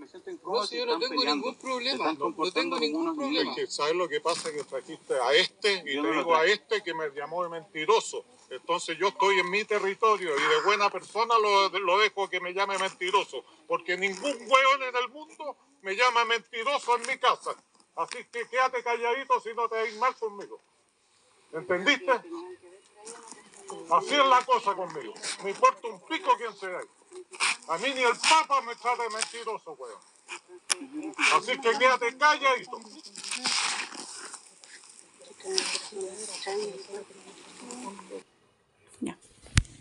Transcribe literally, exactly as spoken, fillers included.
siento incómodo. No, si yo no tengo ningún problema, no, no tengo ningún problema. Es que, ¿sabes lo que pasa? Que trajiste a este, y Yo te no lo digo a traje. este que me llamó de mentiroso. Entonces yo estoy en mi territorio y de buena persona lo, lo dejo que me llame mentiroso, porque ningún hueón en el mundo me llama mentiroso en mi casa. Así que quédate calladito si no te vas mal conmigo. ¿Entendiste? Así es la cosa conmigo. Me importa un pico quién sea. A mí ni el Papa me trata de mentiroso, weón. Así que quédate calladito.